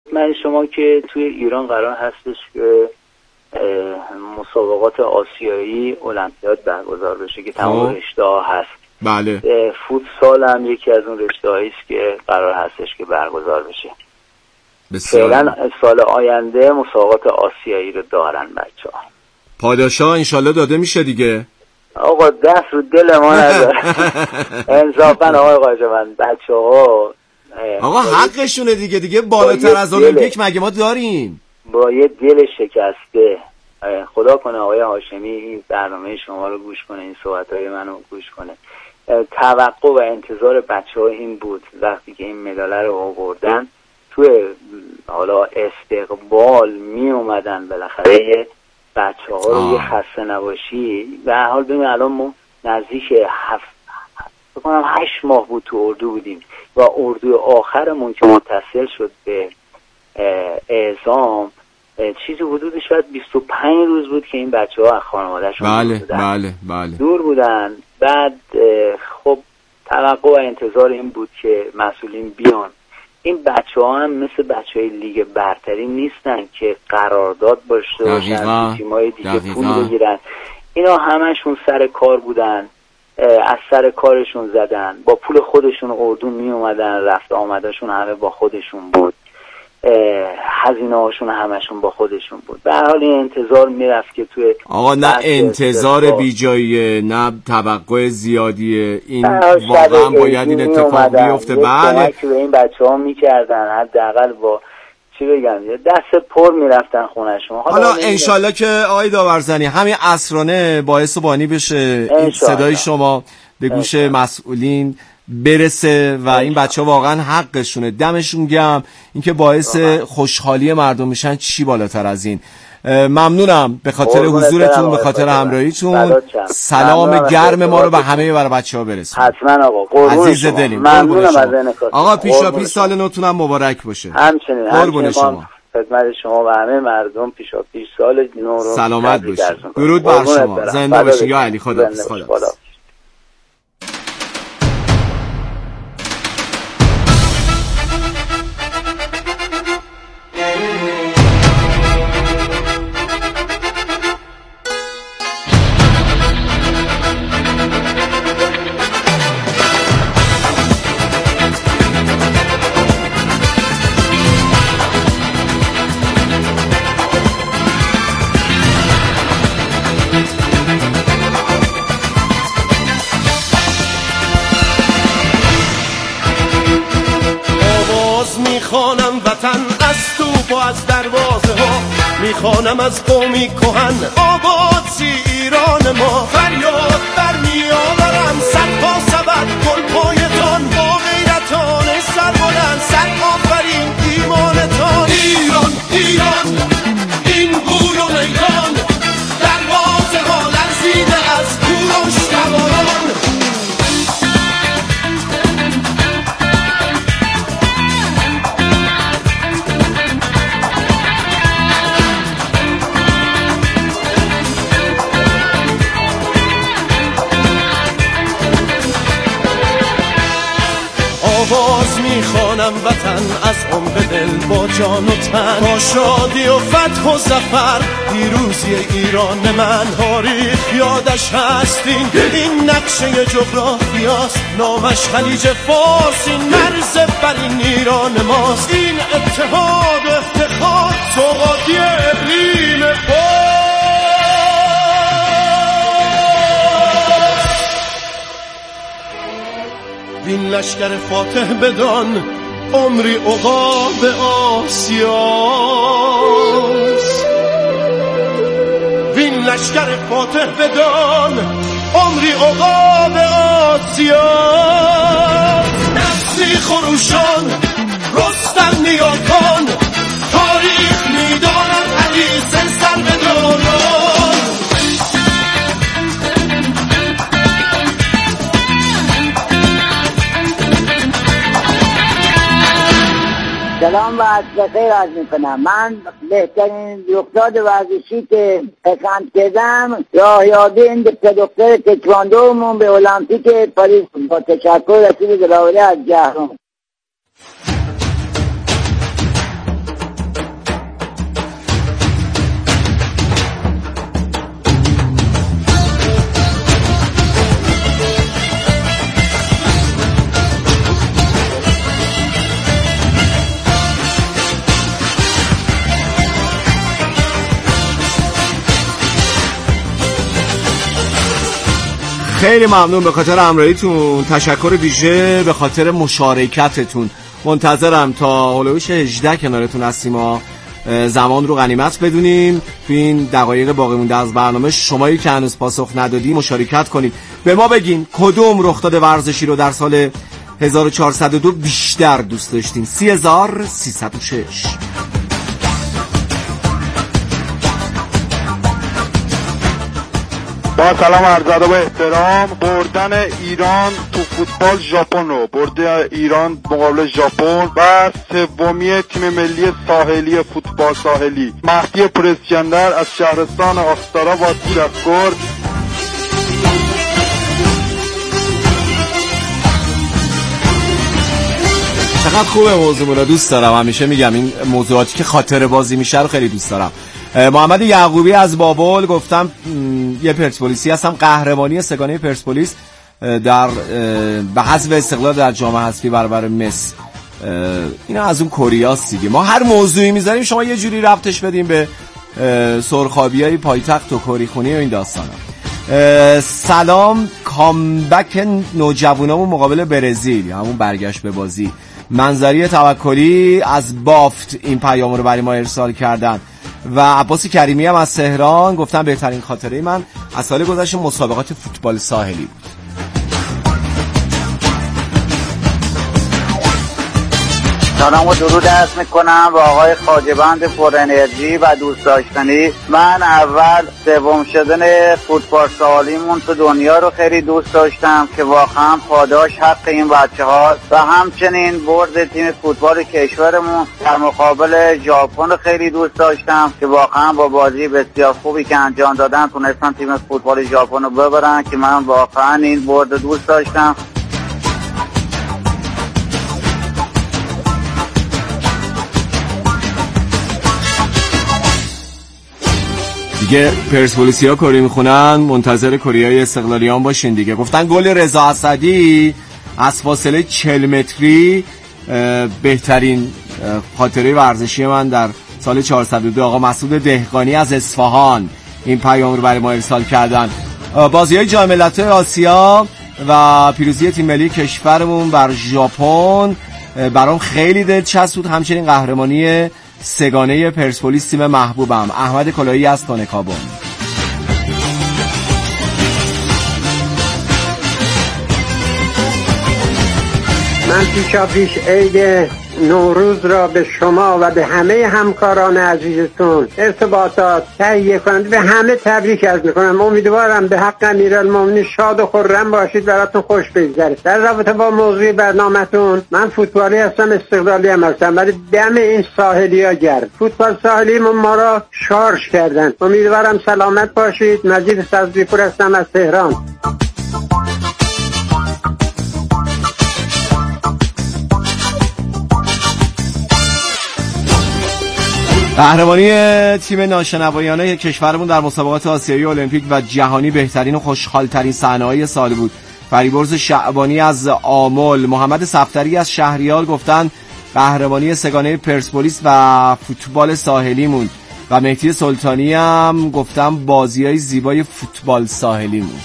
من شما که توی ایران قرار هستش که مسابقات آسیایی المپیاد برگزار بشه که تمام رشته‌ها هست. بله. فوتسال هم یکی از اون رشته‌هایی است که قرار هستش که برگزار بشه. بسیار. فعلا سال آینده مسابقات آسیایی رو دارن بچه‌ها. پاداشا انشالله داده میشه دیگه. آقا دست رو دل ما نداره. انصافا آقای قاجمند بچه‌ها آقا حقشونه دیگه بالاتر از المپیک مگه ما داریم؟ با یه دل شکسته. خدا کنه آقای هاشمی این برنامه شما رو گوش کنه، این صحبت‌های منو گوش کنه. توقع و انتظار بچه‌ها این بود وقتی که این مدال رو آوردن توی حالا استقبال می اومدن بالاخره بچه‌ها رو یه خسته نباشی. به هر حال ببین الان ما نزدیک 8 ماه بود تو اردو بودیم و اردو آخرمون که متصل شد به اعزام چیزی حدودش شاید 25 روز بود که این بچه‌ها از خانواده‌شون دور بودن. بعد خب توقع و انتظار این بود که مسئولین بیان. این بچه‌ها هم مثل بچه‌های لیگ برتری نیستن که قرارداد باشه باشن تیم‌های دیگه پول بگیرن. اینا همشون سر کار بودن، از سر کارشون زدن، با پول خودشون اردو می اومدن، رفت آمدشون همه با خودشون بود، هزینه هاشون همشون با خودشون بود. به هر حال این انتظار میرفت که توی آقا نه انتظار بی جاییه نه توقع زیادیه، این واقعا باید این اتفاق بیفته. بله که به این بچه‌ها میکردن حداقل با چی بگم دست پر میرفتن خونه‌شون. حالا انشالله که آقای داورزنی همین عصرانه باعث و بانی بشه صدای شما به گوش مسئولین برسه و این بچه ها واقعا حقشونه. دمشون گرم. اینکه باعث خوشحالی مردم میشن چی بالاتر از این. ممنونم به خاطر حضورتون، به خاطر همراهیتون. سلام گرم ما رو به همه برای بچه ها برسون. حتما آقا، عزیز دلیم. ممنونم از انعکاس. آقا پیشاپیش سال نوتونم مبارک باشه. همچنین قربون شما، خدمت شما و همه مردم پیشاپیش سال نو رو سلامت باشید. درود بر شما. زنده باشید یا علی. خدا حافظ. میخوانم وطن از توپ و از دروازه ها، میخوانم از قومی کهن آباد سی ایران ما. فریاد در میآورم صدها سبد گل پایتان، با غیرتان سربلند سر آفرین ایمانتان. ایران ایران این گور و میدان، دروازه ها لرزیده از کوروش سواران. آواز میخوانم وطن از عمق دل با جان و تن، با شادی و فتح و ظفر پیروزی ایران من. تاریخ یادش هستین این نقشه جغرافیاست، نامش خلیج فارس، این مرز بر این ایران ماست. این اتحاد و افتخار سوقاتی اقلیم فارس. این لشکر فاتح بدان عمری عقاب آسیاست. وین لشکر فاتح بدان عمری عقاب آسیاست. نفسی خروشان رستم نیاکان، تاریخ میدانم حدیث سر به دوران. سلام و عرض بخیر عرض میکنم. من بهترین رخداد ورزشی که پسند کردم راهیابی دکتر تکواندومون به المپیک پاریس با تشکر رسید دلاوری از جهرم. خیلی ممنون به خاطر همراهیتون. تشکر ویژه به خاطر مشارکتتون. منتظرم تا هولوش 18 کنارتون هستیم و زمان رو غنیمت بدونیم. تو این دقایق باقی مونده از برنامه شمایی که هنوز پاسخ ندادی مشارکت کنید. به ما بگین کدوم رخداد ورزشی رو در سال 1402 بیشتر دوست داشتین. 3306. با سلام عرض ادب و احترام. بردن ایران تو فوتبال ژاپن رو برده ایران مقابل ژاپن و سومی تیم ملی ساحلی فوتبال ساحلی مهدی پرسکندر از شهرستان آستارا با تشکر. چقدر خوبه موضوع رو دوست دارم. همیشه میگم این موضوعاتی که خاطره بازی میشه رو خیلی دوست دارم. محمد یعقوبی از بابل گفتم یه پرسپولیسی هستم. قهرمانی سگانه پرسپولیس در به حذف استقلال در جام حذفی برابر مصر. اینا از اون کوریاست دیگه. ما هر موضوعی میذاریم شما یه جوری ربطش بدیم به سرخابیای پایتخت و کوریخونی و این داستانا. سلام. کامبک نوجوانامون مقابل برزیل، همون برگشت به بازی. منظری توکلی از بافت این پیام رو برای ما ارسال کردن و عباس کریمی هم از تهران گفتن بهترین خاطره من از سال گذشته مسابقات فوتبال ساحلی بود. سلام و درود عرض میکنم به آقای خواجه‌بند پر انرژی و دوست داشتنی. من اول سوم شدن فوتبال ساحلیمون تو دنیا رو خیلی دوست داشتم که واقعا پاداش حق این بچه‌ها و همچنین برد تیم فوتبال کشورمون در مقابل ژاپن رو خیلی دوست داشتم که واقعا با بازی بسیار خوبی که انجام دادن تونستن تیم فوتبال ژاپن رو ببرن که من واقعا این برد دوست داشتم. دیگه پرسپولیسیا کری میخونن منتظر کریای استقلالیان باشین دیگه. گفتن گل رضا اسدی از فاصله 40 متری بهترین خاطره ورزشی من در سال 402. آقا مسعود دهقانی از اصفهان این پیام رو برای ما ارسال کردن. بازی‌های جام ملت‌های آسیا و پیروزی تیم ملی کشورمون بر ژاپن برام خیلی دلچسب بود. همچنین قهرمانی سگانه پرسپولیس تیم محبوبم. احمد کلاهی از تونکابون. من پیشاپیش عید نوروز را به شما و به همه همکاران عزیزتون ارتباطات تهیه کنند به همه تبریک عرض میکنم. امیدوارم به حق امیرالمومنین شاد و خرم باشید، براتون خوش بگذره. در رابطه با موضوع برنامه‌تون، من فوتبالی هستم، استقلالی هم هستم، ولی دم این ساحلی‌ها گرم. فوتبال ساحلی ما را شارژ کردن. امیدوارم سلامت باشید. مجید صدری‌پور هستم از تهران. قهرمانی تیم ناشنوایانه کشورمون در مسابقات آسیایی المپیک و جهانی بهترین و خوشحالترین صحنه‌های سال بود. فریبرز شعبانی از آمل، محمد صفدری از شهریار گفتن قهرمانی سگانه پرسپولیس و فوتبال ساحلیمون و مهدی سلطانی هم گفتن بازی‌های زیبای فوتبال ساحلیمون.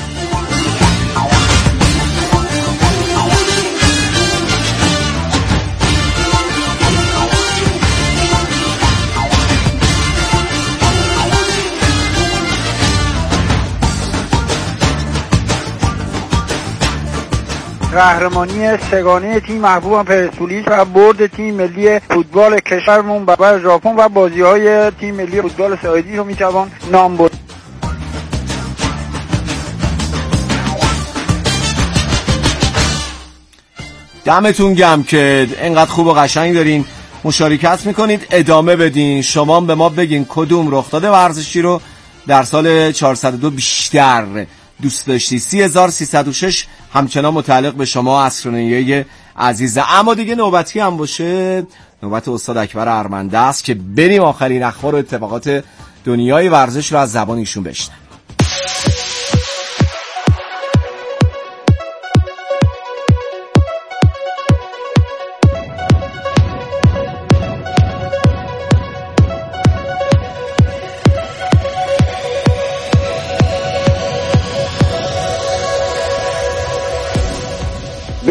قهرمانی سگانه تیم محبوبم پرسپولیس و برد تیم ملی فوتبال کشورمون بر ژاپن و بازی‌های تیم ملی فوتبال ساحلی رو میتوان نام برد. دمتون گرم که اینقدر خوب و قشنگ دارین مشارکت میکنید. ادامه بدین. شما به ما بگین کدوم رخداد ورزشی رو در سال 402 بیشتر دوست داشتی. 3306 همچنان متعلق به شما اسرانیای عزیزه. اما دیگه نوبتی هم باشه نوبت استاد اکبر ارمنده است که بریم آخرین اخبار و اتفاقات دنیای ورزش رو از زبان ایشون بشنویم.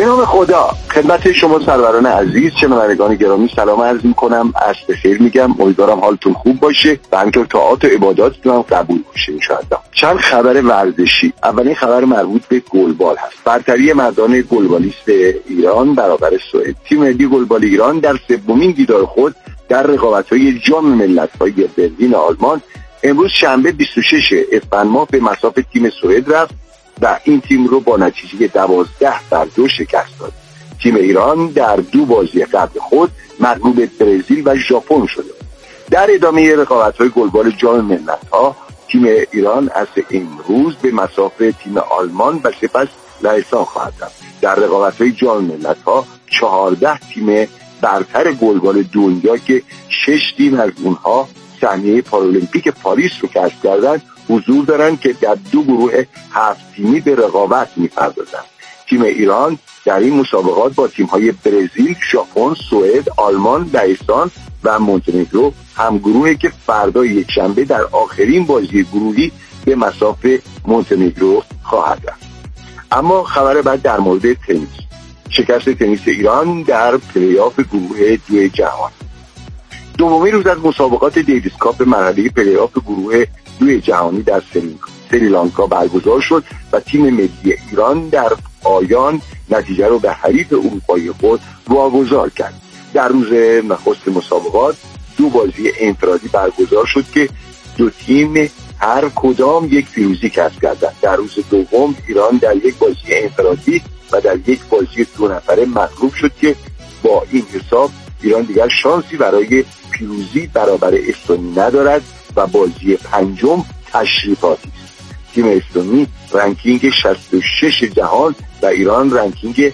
نام خدا خدمت شما سروران عزیز، شنوندگان گرامی سلام عرض میکنم، عصر بخیر میگم. امیدوارم حالتون خوب باشه و همینطور طاعات و عباداتتون هم قبول باشه انشاءالله. چند خبر ورزشی. اولین خبر مربوط به گلبال هست. برتری مردان گلبالیست ایران برابر سوئد. تیم ملی گلبال ایران در سومین دیدار خود در رقابت‌های جام ملت‌های برلین آلمان امروز شنبه 26 اسفند ماه به مصاف تیم سوئد رفت و این تیم رو با نتیجه 12-2 شکست داد. تیم ایران در 2 بازی قبل خود مغلوب برزیل و ژاپن شده. در ادامه رقابت‌های گلبال جام ملت‌ها تیم ایران از امروز به مصاف تیم آلمان و سپس لهستان خواهد رفت. در رقابت‌های جام ملت‌ها 14 تیم برتر گلبال دنیا که 6 تیم از اونها سهمیه پارالمپیک پاریس رو کسب کردن حضور دارند که در 2 گروه 7 تیمی به رقابت می‌پردازند. تیم ایران در این مسابقات با تیم‌های برزیل، ژاپن، سوئد، آلمان، لهستان و مونتنگرو هم گروهی که فردا یکشنبه در آخرین بازی گروهی به مصاف مونتنگرو خواهد رفت. اما خبر بعد در مورد تنیس. شکست تنیس ایران در پلی‌آف گروه 2 جهان. دومین روز از مسابقات دیویس کاپ مرحله پلی‌آف گروه 2 جهانی در سریلانکا برگزار شد و تیم ملی ایران در پایان نتیجه رو به حریف اروپایی خود واگذار کرد. در روز نخست مسابقات 2 بازی انفرادی برگزار شد که 2 تیم هر کدام یک پیروزی کسب کردند. در روز دوم ایران در یک بازی انفرادی و در یک بازی 2 نفره مغلوب شد که با این حساب ایران دیگر شانسی برای پیروزی برابر استونی ندارد و بازی پنجم تشریفاتی است. تیم استونی رنکینگ 66 جهان و ایران رنکینگ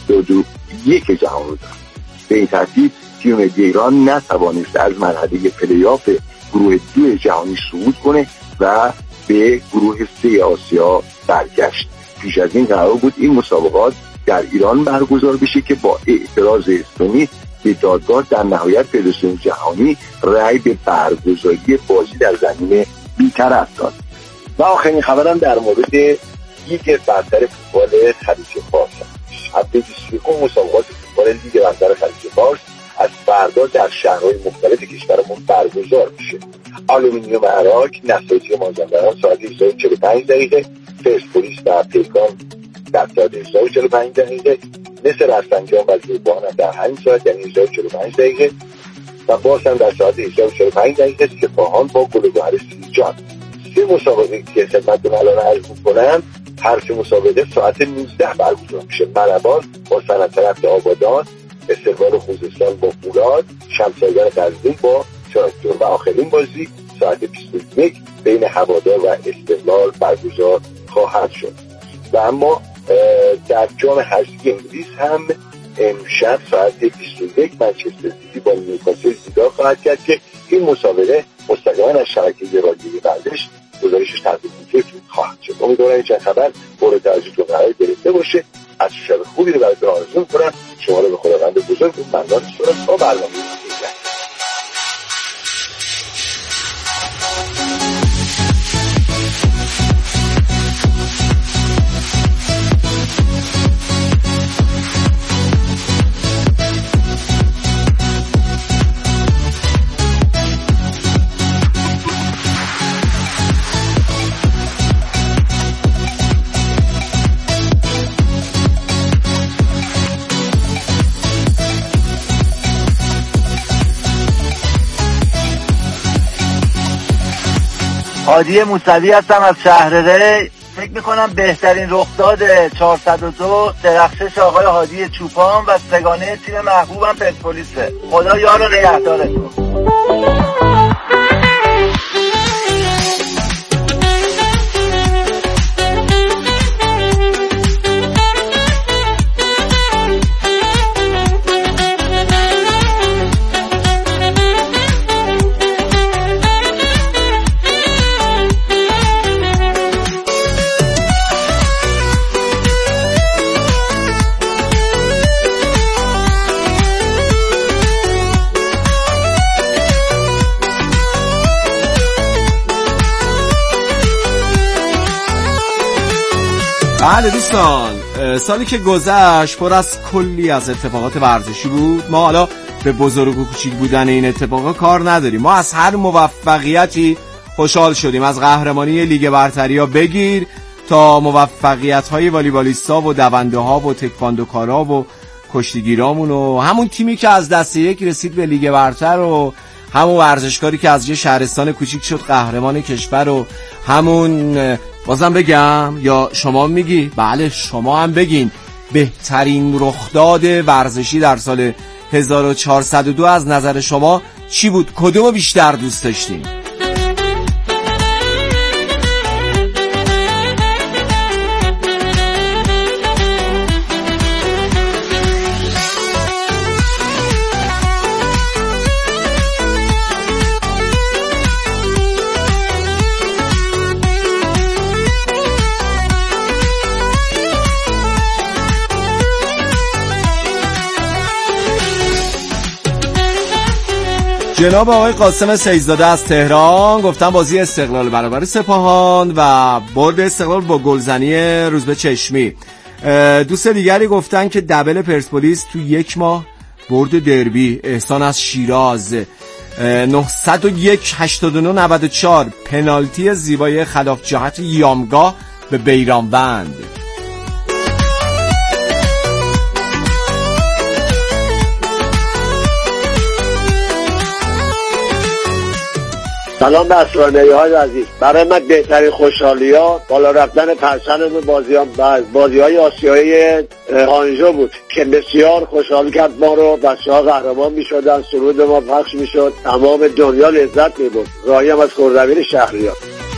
71 جهان رو دارد. به این ترتیب تیم ملی ایران نتوانست از مرحله پلی‌آف گروه 2 جهانی صعود کنه و به گروه 3 آسیا برگشت. پیش از این قرار بود این مسابقات در ایران برگزار بشه که با اعتراض استونی به دادگاه در نهایت فدراسیون جهانی رأی به برگزاری بازی در زمین بی‌طرف داد. و آخرین خبرم در مورد لیگ برتر فوتبال خلیج فارس است. هفته 21 مسابقات فوتبال لیگ برتر خلیج فارس از فردا در شهرهای مختلف کشورمون برگزار میشه. آلومینیوم عراق نساجی مازندران ساعت 18:45، پرسپولیس و پیکان در ساعت 18:45، نصر رفسنجان و زوبان در همین ساعت یعنی 18:45 و باز هم در ساعت 18:45 سپاهان با گل‌وگهر سیرجان. 3 مسابقه که خدمتتون الان عرض می‌کنم هر 3 مسابقه ساعت 19 برگزار میشه. ملبان با صنعت آبادان، استقلال خوزستان با فولاد، شمسایان غزنین با تراکتور و آخرین بازی ساعت 21 بین هوادار و استقلال برگزار خواهد شد. و اما در جام حذفی انگلیس هم امشب ساعت 21 منچستر سیتی با نیوکاسل دیدار خواهد کرد که این مسابقه مستقیما از شبکه رادیویی ورزش گزارشش تقدیم خواهد شد. امیدوارم این چند خبر مورد توجهتون قرار گرفته باشه. از شب خوبی رو براتون آرزو می‌کنم. شما رو به خداوند بزرگ و منان می‌سپارم تا برنامه دیگر. هادی موسوی هستم از شهر ری. فکر میکنم بهترین رخداد 402 درخشش آقای هادی چوپان و سگانه تیم محبوبم پرسپولیسه. خدا یار و نگهدارتون. بله دوستان، سالی که گذشت پر از کلی از اتفاقات ورزشی بود. ما حالا به بزرگ و کوچیک بودن این اتفاقا کار نداریم، ما از هر موفقیتی خوشحال شدیم، از قهرمانی لیگ برتریا بگیر تا موفقیت‌های والیبالیستا و دونده‌ها و تکواندوکارا و کشتیگیرامون و همون تیمی که از دسته یک رسید به لیگ برتر و همون ورزشکاری که از یه شهرستان کوچیک شد قهرمان کشور و همون بازم بگم یا شما میگی؟ بله شما هم بگین بهترین رخداد ورزشی در سال 1402 از نظر شما چی بود؟ کدومو بیشتر دوست داشتین؟ جناب آقای قاسم سیدزاده از تهران گفتن بازی استقلال برابر سپاهان و برد استقلال با گلزنی روزبه چشمی. دوست دیگری گفتن که دبل پرسپولیس تو یک ماه برد دربی. احسان از شیراز 901 89 94 پنالتی زیبای خلاف جهت یامگاه به بیرانوند. سلام به اسرانه‌های عزیز. برای من بهترین خوشحالی‌ها بالا رفتن پرچم بازی‌های آسیایی آنژو بود که بسیار خوشحال کرد ما رو. بچه‌ها قهرمان می‌شدن، سرود ما پخش می‌شد، تمام دنیا لذت می‌برد. راهیم از خردویر شهریار.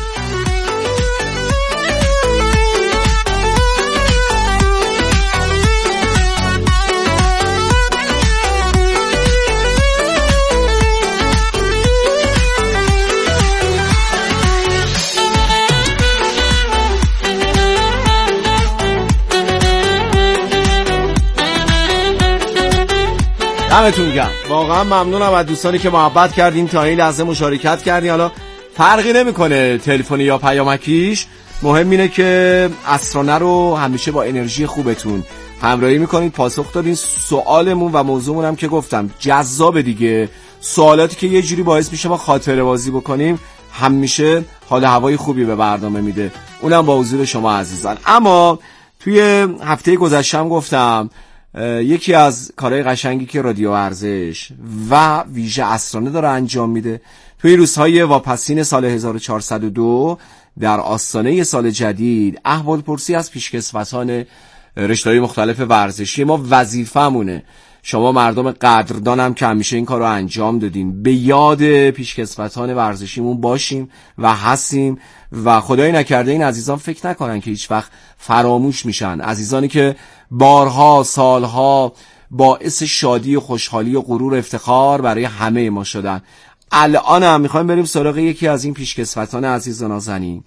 دمتون گرم، واقعا ممنونم از دوستانی که محبت کردین تا این لحظه مشارکت کردین. حالا فرقی نمیکنه تلفنی یا پیامکیش، مهم اینه که اسرانه رو همیشه با انرژی خوبتون همراهی میکنید، پاسخ دادین. سوالمون و موضوعمون هم که گفتم جذاب دیگه، سوالاتی که یه جوری باعث میشه ما خاطره بازی بکنیم همیشه حال هوای خوبی به برنامه میده، اونم با حضور شما عزیزان. اما توی هفته گذشتم گفتم یکی از کارهای قشنگی که رادیو ورزش و ویژه اسرانه داره انجام میده توی روزهای واپسین سال 1402 در آستانه سال جدید، احوالپرسی از پیشکسوتان رشته‌های مختلف ورزشی. ما وظیفه‌مونه شما مردم قدردانم که همیشه این کار رو انجام دادین به یاد پیشکسوتان ورزشیمون باشیم و هستیم و خدای نکرده این عزیزان فکر نکنن که هیچ وقت فراموش میشن. عزیزانی که بارها سالها باعث شادی و خوشحالی و غرور افتخار برای همه ما شدن. الان هم میخوایم بریم سراغ یکی از این پیشکسوتان عزیز و نازنین،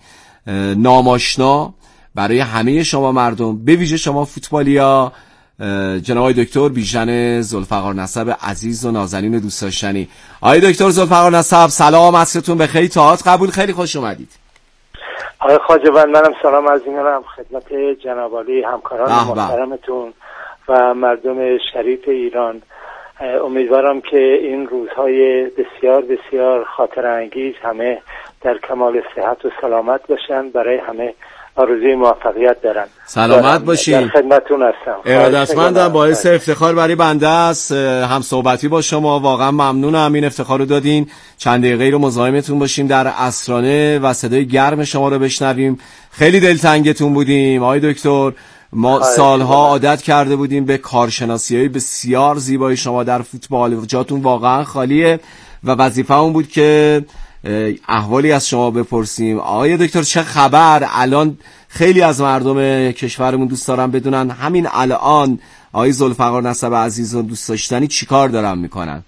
ناماشنا برای همه شما مردم، به ویژه شما فوتبالیا، جناب آقای دکتر بیژن ذوالفقار نسب عزیز و نازنین و دوست داشتنی. آقای دکتر ذوالفقار نسب سلام، عصرتون بخیر، تاعت قبول، خیلی خوش اومدید. آقای خواجه‌بند منم سلام عرض می‌کنم خدمت جناب عالی، همکاران محترمتون و مردم شریف ایران. امیدوارم که این روزهای بسیار بسیار خاطر انگیز همه در کمال صحت و سلامت باشن. برای همه آرزوی موفقیت دارن. سلامت باشین. در خدمتتون هستم. ارادتمندم، باعث افتخار برای بنده است هم صحبتی با شما. واقعا ممنونم این افتخار رو دادین. چند دقیقه رو مزاحمتون باشیم در اسرانه و صدای گرم شما رو بشنویم. خیلی دلتنگتون بودیم آقای دکتر. ما سالها عادت کرده بودیم به کارشناسی‌های بسیار زیبای شما در فوتبال، جاتون واقعا خالیه و وظیفه‌مون بود که احوالی از شما بپرسیم. آقای دکتر چه خبر؟ الان خیلی از مردم کشورمون دوست دارن بدونن همین الان آقای ذوالفقار نسب عزیز و دوست داشتنی چیکار دارن میکنن.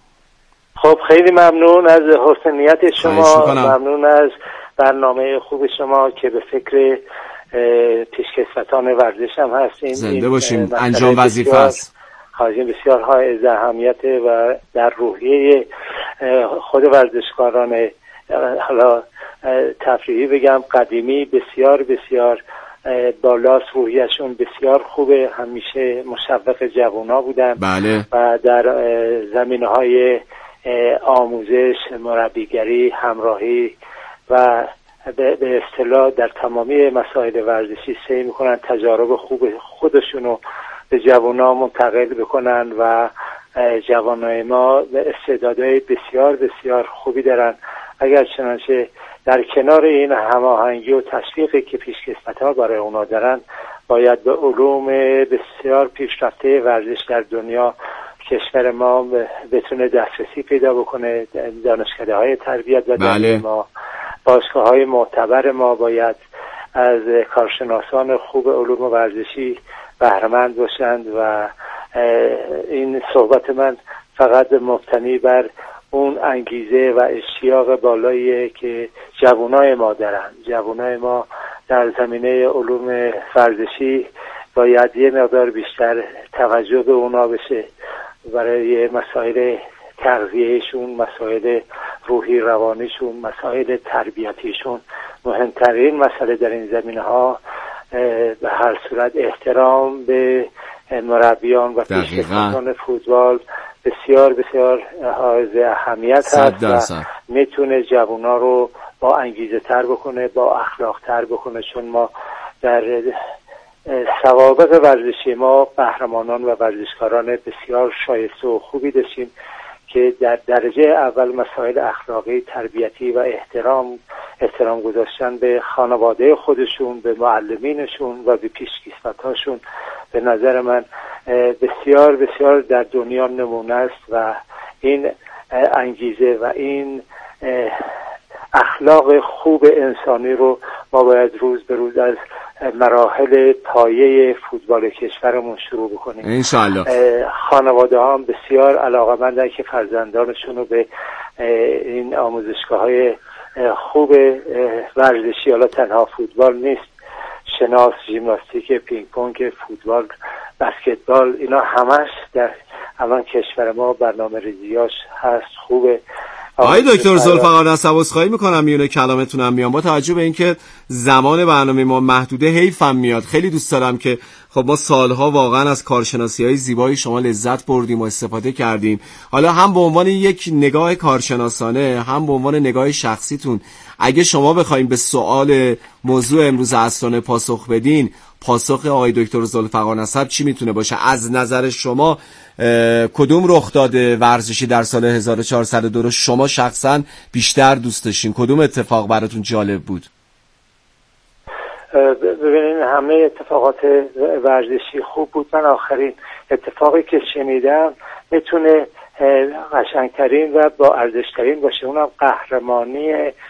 خب خیلی ممنون از حسن نیت شما، ممنون از برنامه خوب شما که به فکر پیشکسوتان ورزش هم هستیم. زنده باشیم، انجام وظیفه است. خواهیم بسیار های اهمیت و در روحیه خود ورزشکاران حالا تفریحی بگم قدیمی بسیار بسیار بالاست، روحیشون بسیار خوبه، همیشه مشوق جوونا بودن. بله. و در زمینه‌های آموزش، مربیگری، همراهی و به اصطلاح در تمامی مسائل ورزشی سعی میکنن تجارب خوب خودشونو به جوونا منتقل بکنن و جوانای ما استعدادهای بسیار بسیار خوبی دارن. اگر چنانچه در کنار این هماهنگی و تشویقی که پیشکسوت‌ها برای اونا دارن، باید به علوم بسیار پیشرفته ورزش در دنیا کشور ما بتونه دسترسی پیدا بکنه. دانشکده‌های تربیت و بله. ما، باشگاه‌های معتبر ما باید از کارشناسان خوب علوم ورزشی بهره‌مند باشند و این صحبت من فقط مبتنی بر اون انگیزه و اشتیاق بالایی که جوانای ما دارن. جوانای ما در زمینه علوم ورزشی باید یه مقدار بیشتر توجه به اونا بشه برای مسائل تغذیهشون، مسائل روحی روانیشون، مسائل تربیتیشون. مهمترین مسئله در این زمینه ها به هر صورت احترام به مربیان و پیشکسوتان فوتبال بسیار بسیار حائز اهمیت هست و میتونه جوونا رو با انگیزه تر بکنه، با اخلاق تر بکنه، چون ما در سوابق ورزشی ما قهرمانان و ورزشکاران بسیار شایسته و خوبی داشتیم که در درجه اول مسائل اخلاقی، تربیتی و احترام گذاشتن به خانواده خودشون، به معلمینشون و به پیشکسوتاشون به نظر من بسیار بسیار در دنیا نمونه است و این انگیزه و این اخلاق خوب انسانی رو ما باید روز به روز از مراحل پایه فوتبال کشورمون شروع بکنیم. انشالله. خانواده ها هم بسیار علاقه‌مندن که فرزندانشون رو به این آموزشگاه‌های خوب ورزشی، حالا تنها فوتبال نیست، شناس، ژیمناستیک، پینگ پونگ، فوتبال، بسکتبال، اینا همش در الان کشور ما برنامه ریزیاش هست، خوبه. آقای دکتر ذوالفقار نسب عذرخواهی میکنم میونه کلامتونم میام، با توجه به اینکه زمان برنامه ما محدوده حیفم میاد. خیلی دوست دارم که خب ما سالها واقعا از کارشناسی‌های زیبای شما لذت بردیم و استفاده کردیم. حالا هم به عنوان یک نگاه کارشناسانه، هم به عنوان نگاه شخصیتون، اگه شما بخواید به سوال موضوع امروز عصرانه پاسخ بدین، پاسخ آقای دکتر ذوالفقار نسب چی میتونه باشه؟ از نظر شما کدوم رخداد ورزشی در سال 1402 رو شما شخصا بیشتر دوست داشتین؟ کدوم اتفاق براتون جالب بود؟ ببینین همه اتفاقات ورزشی خوب بود. من آخرین اتفاقی که شنیدم میتونه قشنگترین و با ارزشترین باشه، اونم قهرمانی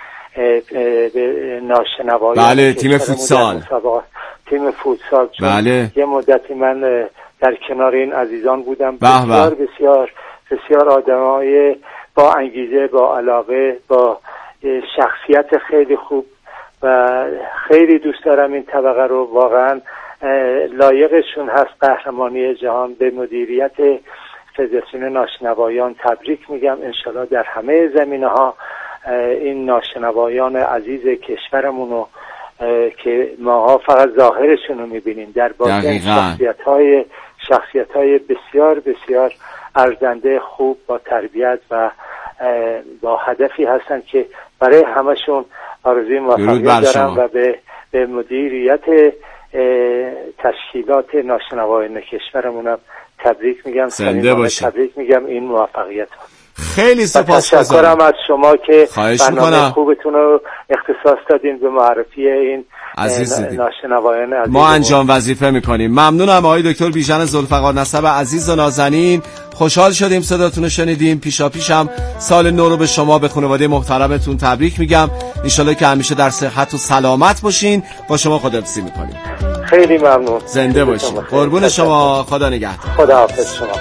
ناشنوایی. بله، تیم فوتسال. تیم فوتسال. بله. یه مدتی من در کنار این عزیزان بودم. بسیار بسیار بسیار آدمای با انگیزه، با علاقه، با شخصیت خیلی خوب و خیلی دوست دارم این طبقه رو. واقعا لایقشون هست قهرمانی جهان. به مدیریت فدراسیون ناشنوایان تبریک میگم. انشالله در همه زمینه ها این ناشنوایان عزیز کشورمونو که ماها فقط ظاهرشون رو میبینیم، در باطن شخصیت های بسیار بسیار ارزنده، خوب، با تربیت و با هدفی هستن که برای همشون آرزوی موفقیت دارم و به مدیریت تشکیلات ناشنوایان کشورمونم تبریک میگم. تبریک میگم این موفقیت ها. خیلی سپاسگزارم. تشکرم از شما که برنامه خوبتون رو اختصاص دادین به معرفی این ناشنوایان عزیز. ما انجام وظیفه میکنیم. ممنونم آقای دکتر بیژن ذوالفقار نسب عزیز و نازنین. خوشحال شدیم صداتون رو شنیدیم. پیشم سال نو رو به شما، به خانواده محترمتون تبریک میگم. انشالله که همیشه در صحت و سلامت باشین. با شما خداحافظی میکنیم. خیلی ممنون. زنده باشین. قربون شما. خدا نگهدار. خداحافظ شما.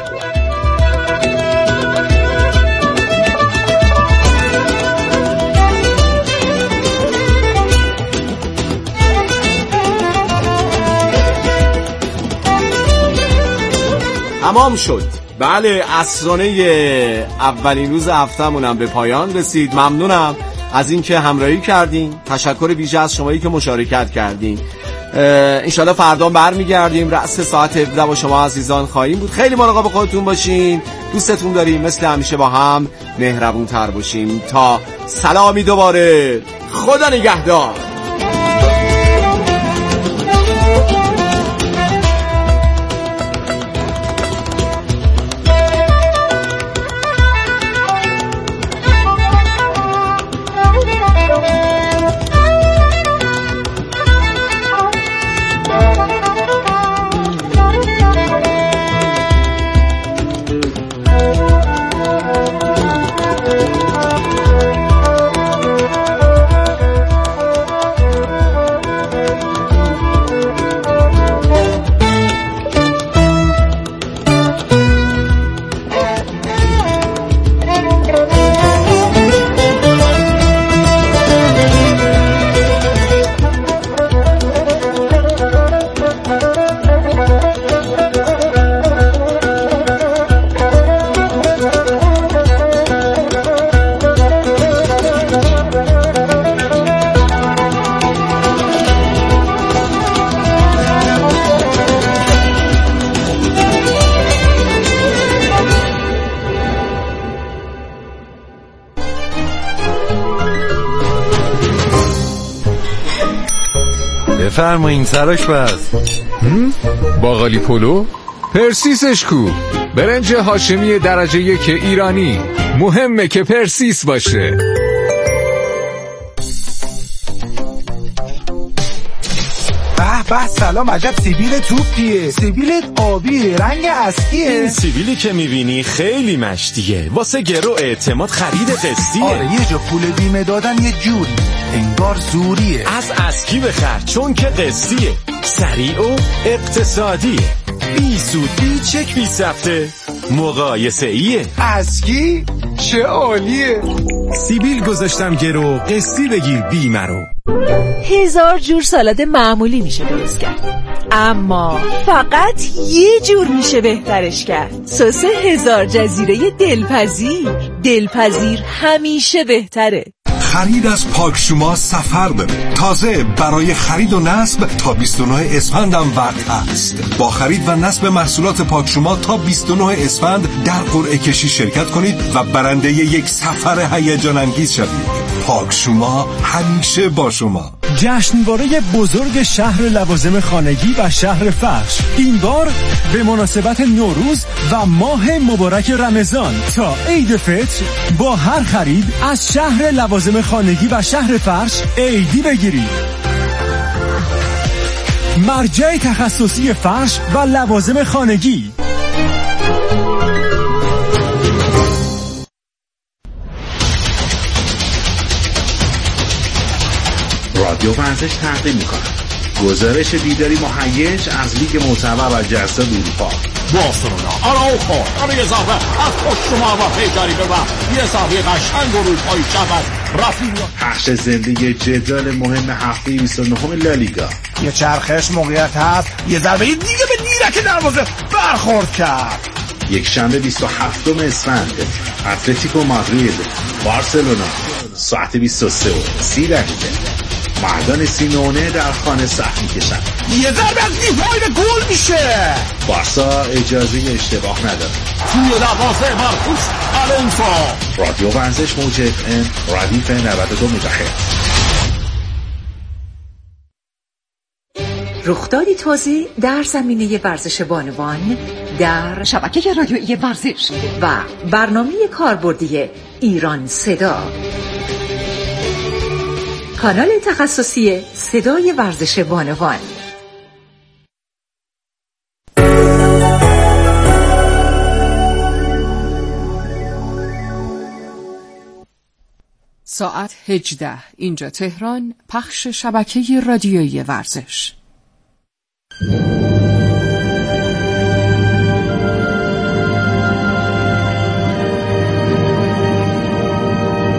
تمام شد. بله، عصرانه اولین روز هفته‌مون هم به پایان رسید. ممنونم از اینکه همراهی کردین. تشکر ویژه از شمایی که مشارکت کردین. انشالله فردا برمیگردیم. رأس ساعت 17 با شما عزیزان خواهیم بود. خیلی مراقب خودتون باشین، دوستتون داریم، مثل همیشه با هم مهربون تر باشیم. تا سلامی دوباره، خدا نگهدار. بفرمایین سراش بس. باقالی پلو؟ پرسیسش کو؟ برنج هاشمی درجه 1 ایرانی، مهمه که پرسیس باشه. به سلام، عجب سیبیل توپیه. سیبیلت آبیه، رنگ اسکیه. این سیبیلی که میبینی خیلی مشتیه، واسه گرو اعتماد خرید قسطیه. آره یه جا پول بیمه دادن یه جوری انگار زوریه. از اسکی بخر چون که قسطیه، سریع و اقتصادیه، بی سود بی چک بی سفته، مقایسه ایه. اسکی چه عالیه. سیبیل گذاشتم گرو، قسطی بگیر بیمه رو. 1000 جور سالاد معمولی میشه درست کرد، اما فقط یه جور میشه بهترش کرد. سس 1000 جزیره دلپذیر همیشه بهتره. خرید از پاکشوما سفر داره. تازه برای خرید و نصب تا 29 اسفند هم وقت هست. با خرید و نصب محصولات پاکشوما تا 29 اسفند در قرعه کشی شرکت کنید و برنده یک سفر هیجان انگیز شوید. پاکشوما همیشه با شما. جشنواره بزرگ شهر لوازم خانگی و شهر فرش، این بار به مناسبت نوروز و ماه مبارک رمضان تا عید فطر با هر خرید از شهر لوازم خانگی و شهر فرش عیدی بگیرید. مرجع تخصصی فرش و لوازم خانگی. رادیو ورزش تقدیم می‌کند گزارش دیداری مهیج از لیگ معتبر و جذاب اروپا. بارسلونا آراوخو برای اضافه از پشت شما و پیداری به وقت یه اضافه قشنگ اروپایی شود. رافینیا پخش زنده جدال مهم هفته 29 لالیگا. یه چرخش موقعیت هست، یه ضربه دیگه به نیرک دروازه برخورد کرد. یک شنبه 27 اسفند اتلتیکو مادرید بارسلونا ساعت 23:30 مردان سیمونه در خانه صحنه می‌کشند. یه ضربه از دیوار به گل میشه. بارسا اجازه اشتباه نداره. توی دروازه مارکوس آلونسو. رادیو ورزش موج FM ردیف 92 مگاهرتز. رخدادی تازه در زمینه ورزش بانوان در شبکه رادیویی ورزش و برنامه کاربردی ایران صدا، کانال تخصصی صدای ورزش بانوان. ساعت 18 اینجا تهران، پخش شبکه رادیویی ورزش.